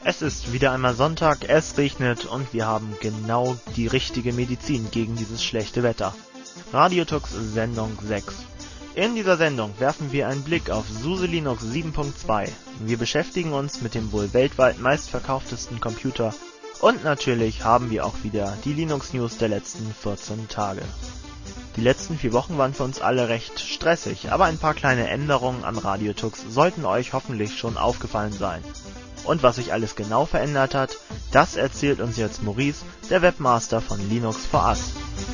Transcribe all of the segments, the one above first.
Es ist wieder einmal Sonntag, es regnet und wir haben genau die richtige Medizin gegen dieses schlechte Wetter. Radio Tux Sendung 6. In dieser Sendung werfen wir einen Blick auf SUSE Linux 7.2. Wir beschäftigen uns mit dem wohl weltweit meistverkauftesten Computer und natürlich haben wir auch wieder die Linux News der letzten 14 Tage. Die letzten 4 Wochen waren für uns alle recht stressig, aber ein paar kleine Änderungen an Radio Tux sollten euch hoffentlich schon aufgefallen sein. Und was sich alles genau verändert hat, das erzählt uns jetzt Maurice, der Webmaster von Linux for Us.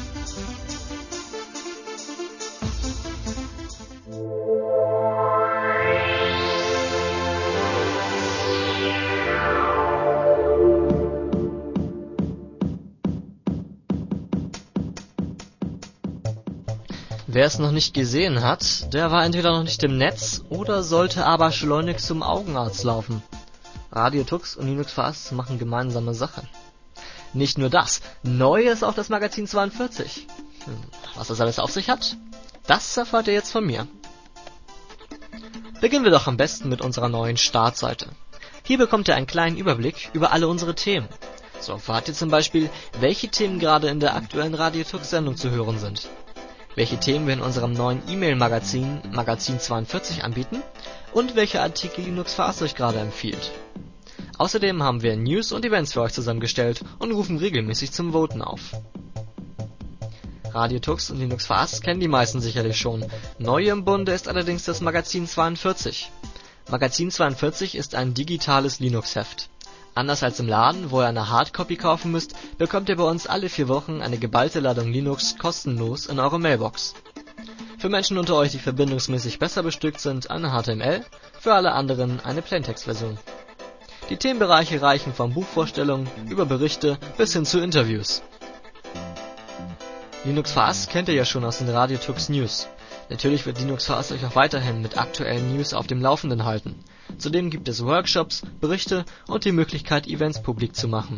Wer es noch nicht gesehen hat, der war entweder noch nicht im Netz oder sollte aber schleunigst zum Augenarzt laufen. Radio Tux und Linux for Us machen gemeinsame Sache. Nicht nur das, neu ist auch das Magazin 42. Was das alles auf sich hat, das erfahrt ihr jetzt von mir. Beginnen wir doch am besten mit unserer neuen Startseite. Hier bekommt ihr einen kleinen Überblick über alle unsere Themen. So erfahrt ihr zum Beispiel, welche Themen gerade in der aktuellen Radio Tux Sendung zu hören sind, welche Themen wir in unserem neuen E-Mail-Magazin Magazin 42 anbieten und welche Artikel Linux for Us euch gerade empfiehlt. Außerdem haben wir News und Events für euch zusammengestellt und rufen regelmäßig zum Voten auf. Radio Tux und Linux for Us kennen die meisten sicherlich schon. Neu im Bunde ist allerdings das Magazin 42. Magazin 42 ist ein digitales Linux-Heft. Anders als im Laden, wo ihr eine Hardcopy kaufen müsst, bekommt ihr bei uns alle 4 Wochen eine geballte Ladung Linux kostenlos in eure Mailbox. Für Menschen unter euch, die verbindungsmäßig besser bestückt sind, eine HTML, für alle anderen eine Plaintext-Version. Die Themenbereiche reichen von Buchvorstellungen über Berichte bis hin zu Interviews. Linux for Us kennt ihr ja schon aus den Radio Tux News. Natürlich wird Linux for Us euch auch weiterhin mit aktuellen News auf dem Laufenden halten. Zudem gibt es Workshops, Berichte und die Möglichkeit, Events publik zu machen.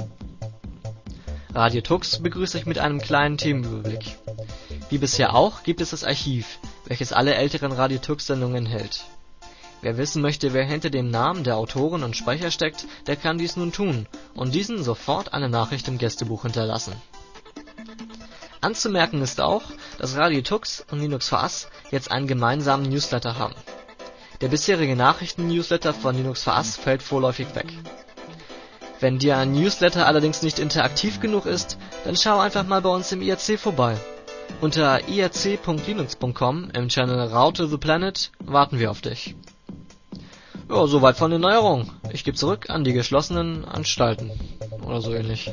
Radio Tux begrüßt euch mit einem kleinen Themenüberblick. Wie bisher auch gibt es das Archiv, welches alle älteren Radio Tux Sendungen enthält. Wer wissen möchte, wer hinter dem Namen der Autoren und Sprecher steckt, der kann dies nun tun und diesen sofort eine Nachricht im Gästebuch hinterlassen. Anzumerken ist auch, dass Radio Tux und Linux for Us jetzt einen gemeinsamen Newsletter haben. Der bisherige Nachrichten-Newsletter von Linux for Us fällt vorläufig weg. Wenn dir ein Newsletter allerdings nicht interaktiv genug ist, dann schau einfach mal bei uns im IRC vorbei. Unter irc.linux.com im Channel Route to the Planet warten wir auf dich. Ja, soweit von den Neuerungen. Ich gebe zurück an die geschlossenen Anstalten. Oder so ähnlich.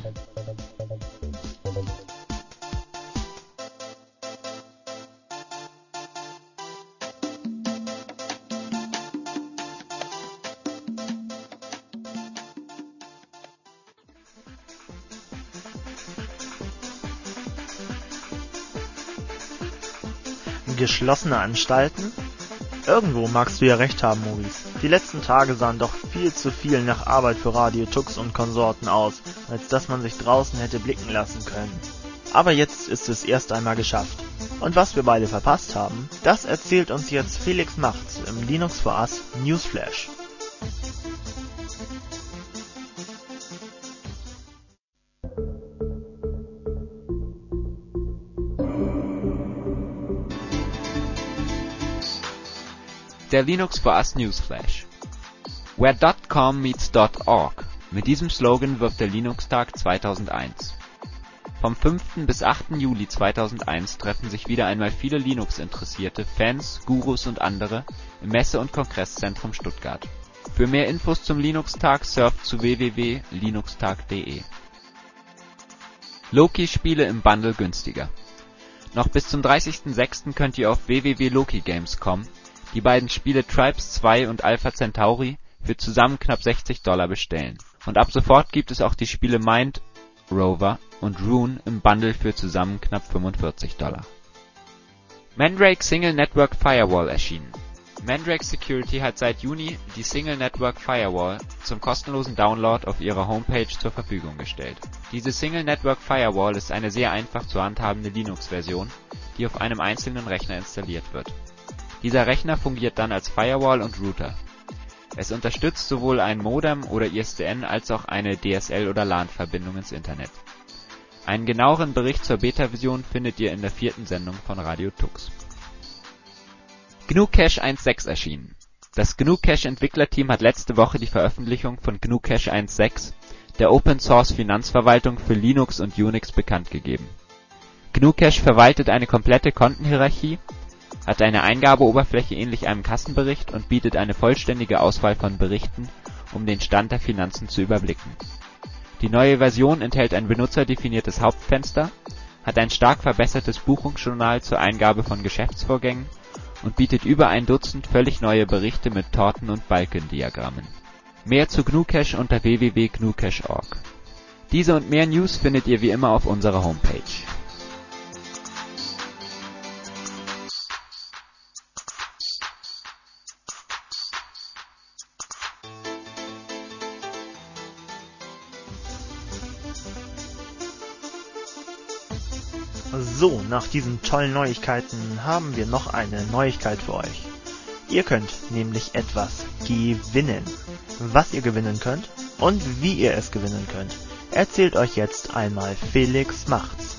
Geschlossene Anstalten? Irgendwo magst du ja recht haben, Maurice. Die letzten Tage sahen doch viel zu viel nach Arbeit für Radio Tux und Konsorten aus, als dass man sich draußen hätte blicken lassen können. Aber jetzt ist es erst einmal geschafft. Und was wir beide verpasst haben, das erzählt uns jetzt Felix Machts im Linux for Us Newsflash. Der Linux for Us Newsflash. Where .com meets .org. Mit diesem Slogan wirbt der Linux-Tag 2001. Vom 5. bis 8. Juli 2001 treffen sich wieder einmal viele Linux-Interessierte, Fans, Gurus und andere im Messe- und Kongresszentrum Stuttgart. Für mehr Infos zum Linux-Tag surft zu www.linuxtag.de. Loki-Spiele im Bundle günstiger. Noch bis zum 30.06. könnt ihr auf www.lokigames.com die beiden Spiele Tribes 2 und Alpha Centauri für zusammen knapp $60 bestellen. Und ab sofort gibt es auch die Spiele Mind, Rover und Rune im Bundle für zusammen knapp $45. Mandrake Single Network Firewall erschienen. Mandrake Security hat seit Juni die Single Network Firewall zum kostenlosen Download auf ihrer Homepage zur Verfügung gestellt. Diese Single Network Firewall ist eine sehr einfach zu handhabende Linux-Version, die auf einem einzelnen Rechner installiert wird. Dieser Rechner fungiert dann als Firewall und Router. Es unterstützt sowohl ein Modem oder ISDN als auch eine DSL- oder LAN-Verbindung ins Internet. Einen genaueren Bericht zur Beta-Version findet ihr in der 4. Sendung von Radio Tux. GNU Cache 1.6 erschienen. Das GNU Cache Entwicklerteam hat letzte Woche die Veröffentlichung von GNU Cache 1.6, der Open-Source-Finanzverwaltung für Linux und Unix, bekannt gegeben. GNU Cache verwaltet eine komplette Kontenhierarchie, hat eine Eingabeoberfläche ähnlich einem Kassenbericht und bietet eine vollständige Auswahl von Berichten, um den Stand der Finanzen zu überblicken. Die neue Version enthält ein benutzerdefiniertes Hauptfenster, hat ein stark verbessertes Buchungsjournal zur Eingabe von Geschäftsvorgängen und bietet über ein Dutzend völlig neue Berichte mit Torten- und Balkendiagrammen. Mehr zu GNU Cache unter www.gnucache.org. Diese und mehr News findet ihr wie immer auf unserer Homepage. So, nach diesen tollen Neuigkeiten haben wir noch eine Neuigkeit für euch. Ihr könnt nämlich etwas gewinnen. Was ihr gewinnen könnt und wie ihr es gewinnen könnt, erzählt euch jetzt einmal Felix Macht's.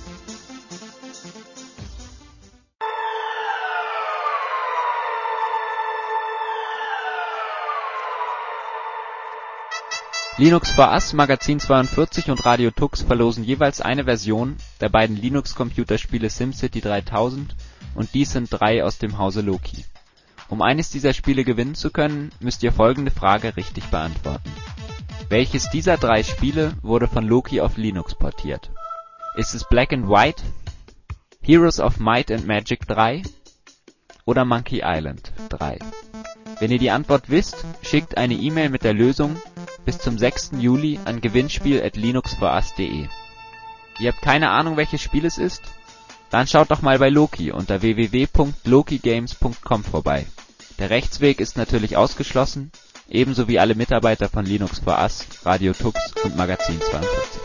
Linux for Us, Magazin 42 und Radio Tux verlosen jeweils eine Version der beiden Linux-Computerspiele SimCity 3000 und Descent 3 aus dem Hause Loki. Um eines dieser Spiele gewinnen zu können, müsst ihr folgende Frage richtig beantworten. Welches dieser 3 Spiele wurde von Loki auf Linux portiert? Ist es Black and White, Heroes of Might and Magic 3 oder Monkey Island 3? Wenn ihr die Antwort wisst, schickt eine E-Mail mit der Lösung bis zum 6. Juli an gewinnspiel@linuxforus.de. Ihr habt keine Ahnung, welches Spiel es ist? Dann schaut doch mal bei Loki unter www.lokigames.com vorbei. Der Rechtsweg ist natürlich ausgeschlossen, ebenso wie alle Mitarbeiter von Linux for Us, Radio Tux und Magazin 42.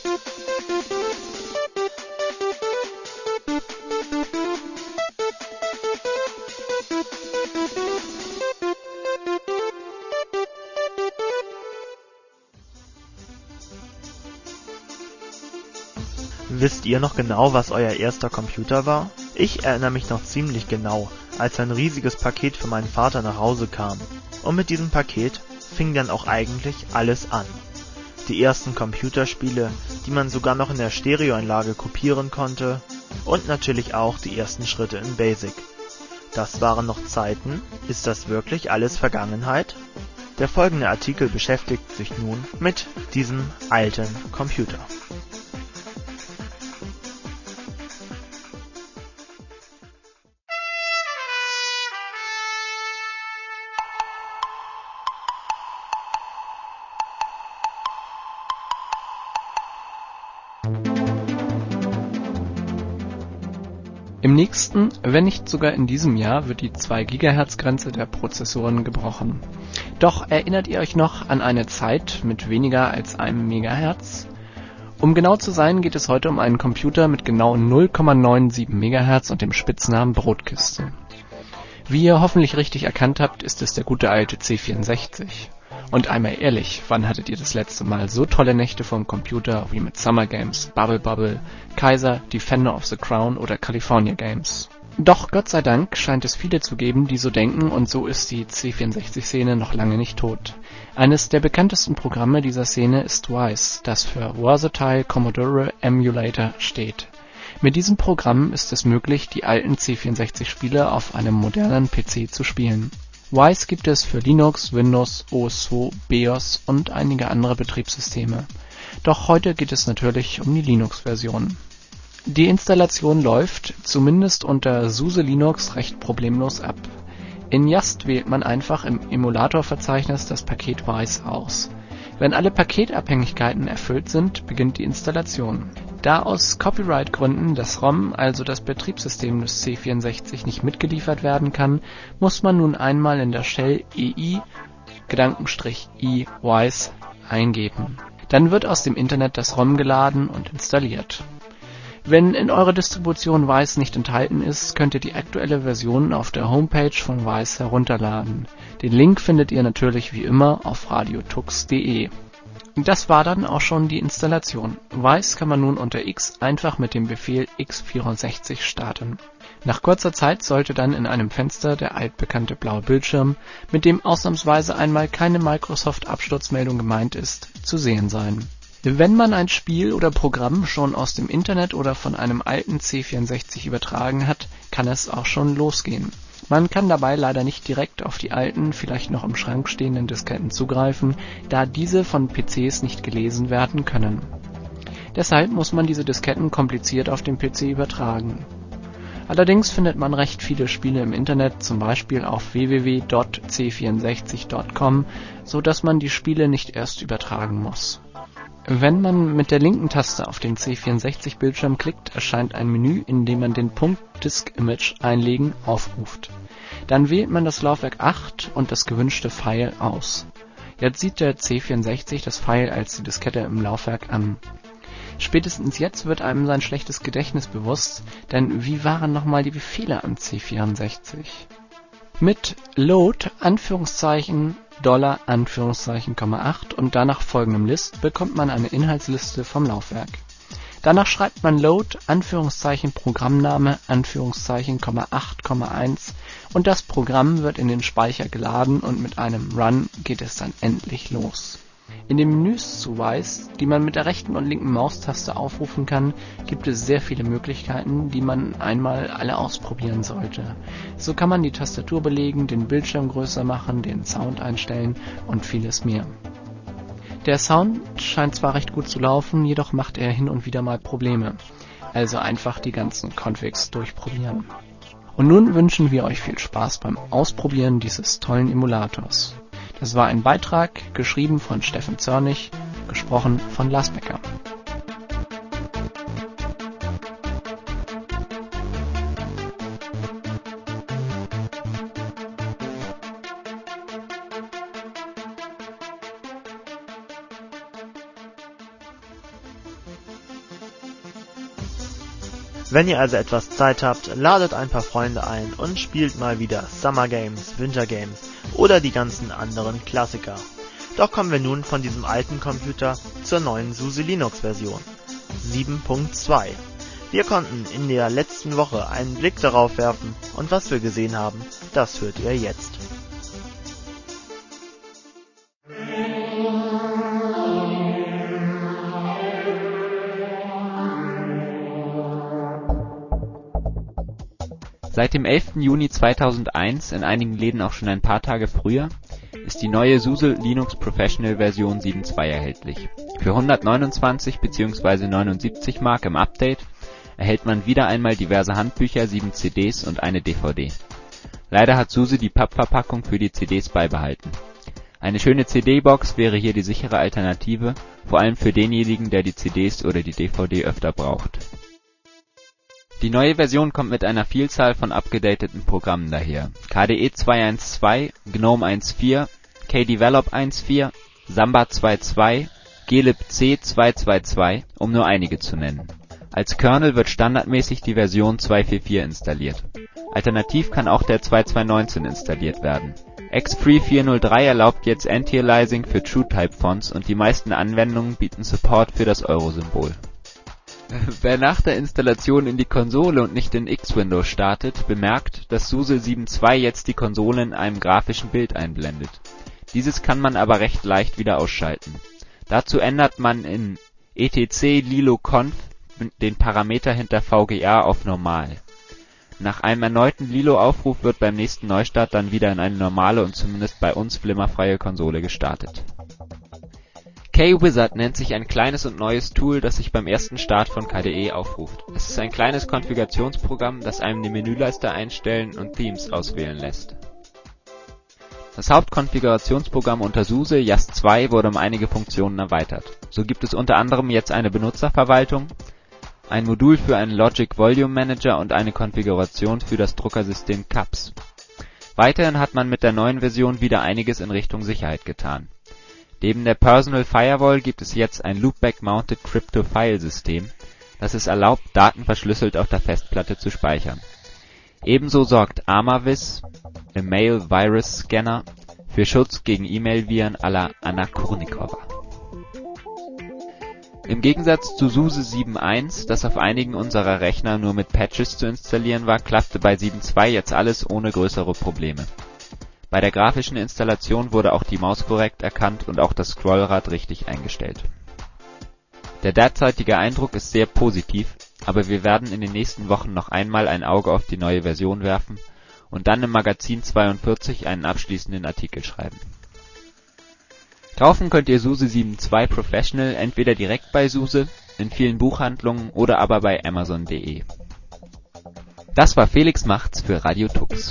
Wisst ihr noch genau, was euer erster Computer war? Ich erinnere mich noch ziemlich genau, als ein riesiges Paket für meinen Vater nach Hause kam. Und mit diesem Paket fing dann auch eigentlich alles an. Die ersten Computerspiele, die man sogar noch in der Stereoanlage kopieren konnte, und natürlich auch die ersten Schritte in BASIC. Das waren noch Zeiten. Ist das wirklich alles Vergangenheit? Der folgende Artikel beschäftigt sich nun mit diesem alten Computer. Im nächsten, wenn nicht sogar in diesem Jahr, wird die 2 GHz-Grenze der Prozessoren gebrochen. Doch erinnert ihr euch noch an eine Zeit mit weniger als 1 MHz? Um genau zu sein, geht es heute um einen Computer mit genau 0,97 MHz und dem Spitznamen Brotkiste. Wie ihr hoffentlich richtig erkannt habt, ist es der gute alte C64. Und einmal ehrlich, wann hattet ihr das letzte Mal so tolle Nächte vorm Computer wie mit Summer Games, Bubble Bobble, Kaiser, Defender of the Crown oder California Games? Doch Gott sei Dank scheint es viele zu geben, die so denken, und so ist die C64-Szene noch lange nicht tot. Eines der bekanntesten Programme dieser Szene ist VICE, das für Versatile Commodore Emulator steht. Mit diesem Programm ist es möglich, die alten C64-Spiele auf einem modernen PC zu spielen. VICE gibt es für Linux, Windows, OS/2, BIOS und einige andere Betriebssysteme. Doch heute geht es natürlich um die Linux-Version. Die Installation läuft, zumindest unter SUSE Linux, recht problemlos ab. In Yast wählt man einfach im Emulatorverzeichnis das Paket VICE aus. Wenn alle Paketabhängigkeiten erfüllt sind, beginnt die Installation. Da aus Copyright-Gründen das ROM, also das Betriebssystem des C64, nicht mitgeliefert werden kann, muss man nun einmal in der Shell EI '-i VICE eingeben. Dann wird aus dem Internet das ROM geladen und installiert. Wenn in eurer Distribution Wise nicht enthalten ist, könnt ihr die aktuelle Version auf der Homepage von Wise herunterladen. Den Link findet ihr natürlich wie immer auf radiotux.de. Das war dann auch schon die Installation. Wise kann man nun unter X einfach mit dem Befehl x64 starten. Nach kurzer Zeit sollte dann in einem Fenster der altbekannte blaue Bildschirm, mit dem ausnahmsweise einmal keine Microsoft-Absturzmeldung gemeint ist, zu sehen sein. Wenn man ein Spiel oder Programm schon aus dem Internet oder von einem alten C64 übertragen hat, kann es auch schon losgehen. Man kann dabei leider nicht direkt auf die alten, vielleicht noch im Schrank stehenden Disketten zugreifen, da diese von PCs nicht gelesen werden können. Deshalb muss man diese Disketten kompliziert auf den PC übertragen. Allerdings findet man recht viele Spiele im Internet, zum Beispiel auf www.c64.com, so dass man die Spiele nicht erst übertragen muss. Wenn man mit der linken Taste auf den C64-Bildschirm klickt, erscheint ein Menü, in dem man den Punkt Disk Image einlegen aufruft. Dann wählt man das Laufwerk 8 und das gewünschte File aus. Jetzt sieht der C64 das File als die Diskette im Laufwerk an. Spätestens jetzt wird einem sein schlechtes Gedächtnis bewusst, denn wie waren nochmal die Befehle am C64? Mit Load $, Komma 8 und danach folgendem List bekommt man eine Inhaltsliste vom Laufwerk. Danach schreibt man Load $Programmname Komma 8,1 und das Programm wird in den Speicher geladen und mit einem Run geht es dann endlich los. In den Menüs zu Wise, die man mit der rechten und linken Maustaste aufrufen kann, gibt es sehr viele Möglichkeiten, die man einmal alle ausprobieren sollte. So kann man die Tastatur belegen, den Bildschirm größer machen, den Sound einstellen und vieles mehr. Der Sound scheint zwar recht gut zu laufen, jedoch macht er hin und wieder mal Probleme. Also einfach die ganzen Configs durchprobieren. Und nun wünschen wir euch viel Spaß beim Ausprobieren dieses tollen Emulators. Das war ein Beitrag, geschrieben von Steffen Zörnig, gesprochen von Lars Becker. Wenn ihr also etwas Zeit habt, ladet ein paar Freunde ein und spielt mal wieder Summer Games, Winter Games oder die ganzen anderen Klassiker. Doch kommen wir nun von diesem alten Computer zur neuen SUSE Linux Version 7.2. Wir konnten in der letzten Woche einen Blick darauf werfen und was wir gesehen haben, das hört ihr jetzt. Seit dem 11. Juni 2001, in einigen Läden auch schon ein paar Tage früher, ist die neue SUSE Linux Professional Version 7.2 erhältlich. Für 129 bzw. 79 Mark im Update erhält man wieder einmal diverse Handbücher, 7 CDs und eine DVD. Leider hat SUSE die Pappverpackung für die CDs beibehalten. Eine schöne CD-Box wäre hier die sichere Alternative, vor allem für denjenigen, der die CDs oder die DVD öfter braucht. Die neue Version kommt mit einer Vielzahl von abgedateten Programmen daher. KDE 2.1.2, GNOME 1.4, KDevelop 1.4, Samba 2.2, glibc 2.2.2, um nur einige zu nennen. Als Kernel wird standardmäßig die Version 2.4.4 installiert. Alternativ kann auch der 2.2.19 installiert werden. Xfree 4.0.3 erlaubt jetzt Anti-Aliasing für TrueType-Fonts und die meisten Anwendungen bieten Support für das Euro-Symbol. Wer nach der Installation in die Konsole und nicht in X-Windows startet, bemerkt, dass SUSE 7.2 jetzt die Konsole in einem grafischen Bild einblendet. Dieses kann man aber recht leicht wieder ausschalten. Dazu ändert man in etc lilo-conf den Parameter hinter VGA auf Normal. Nach einem erneuten Lilo-Aufruf wird beim nächsten Neustart dann wieder in eine normale und zumindest bei uns flimmerfreie Konsole gestartet. KWizard nennt sich ein kleines und neues Tool, das sich beim ersten Start von KDE aufruft. Es ist ein kleines Konfigurationsprogramm, das einem die Menüleiste einstellen und Themes auswählen lässt. Das Hauptkonfigurationsprogramm unter SUSE, YaST2, wurde um einige Funktionen erweitert. So gibt es unter anderem jetzt eine Benutzerverwaltung, ein Modul für einen Logic Volume Manager und eine Konfiguration für das Druckersystem CUPS. Weiterhin hat man mit der neuen Version wieder einiges in Richtung Sicherheit getan. Neben der Personal Firewall gibt es jetzt ein Loopback-Mounted Crypto-File-System, das es erlaubt, Daten verschlüsselt auf der Festplatte zu speichern. Ebenso sorgt Amavis, a Mail Virus Scanner, für Schutz gegen E-Mail-Viren à la Anna Kurnikova. Im Gegensatz zu SUSE 7.1, das auf einigen unserer Rechner nur mit Patches zu installieren war, klappte bei 7.2 jetzt alles ohne größere Probleme. Bei der grafischen Installation wurde auch die Maus korrekt erkannt und auch das Scrollrad richtig eingestellt. Der derzeitige Eindruck ist sehr positiv, aber wir werden in den nächsten Wochen noch einmal ein Auge auf die neue Version werfen und dann im Magazin 42 einen abschließenden Artikel schreiben. Kaufen könnt ihr SUSE 7.2 Professional entweder direkt bei SUSE, in vielen Buchhandlungen oder aber bei Amazon.de. Das war Felix Machts für Radio Tux.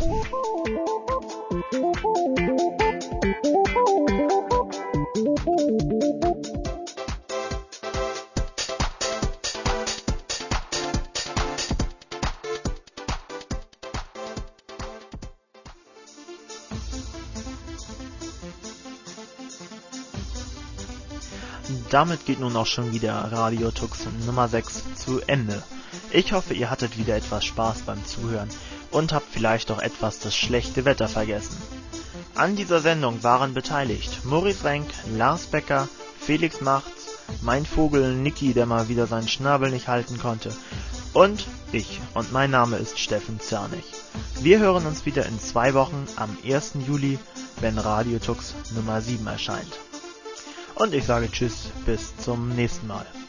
Damit geht nun auch schon wieder Radio Tux Nummer 6 zu Ende. Ich hoffe, ihr hattet wieder etwas Spaß beim Zuhören und habt vielleicht auch etwas das schlechte Wetter vergessen. An dieser Sendung waren beteiligt Maurice Renk, Lars Becker, Felix Machts, mein Vogel Niki, der mal wieder seinen Schnabel nicht halten konnte, und ich. Und mein Name ist Steffen Zernig. Wir hören uns wieder in 2 Wochen am 1. Juli, wenn Radio Tux Nummer 7 erscheint. Und ich sage Tschüss, bis zum nächsten Mal.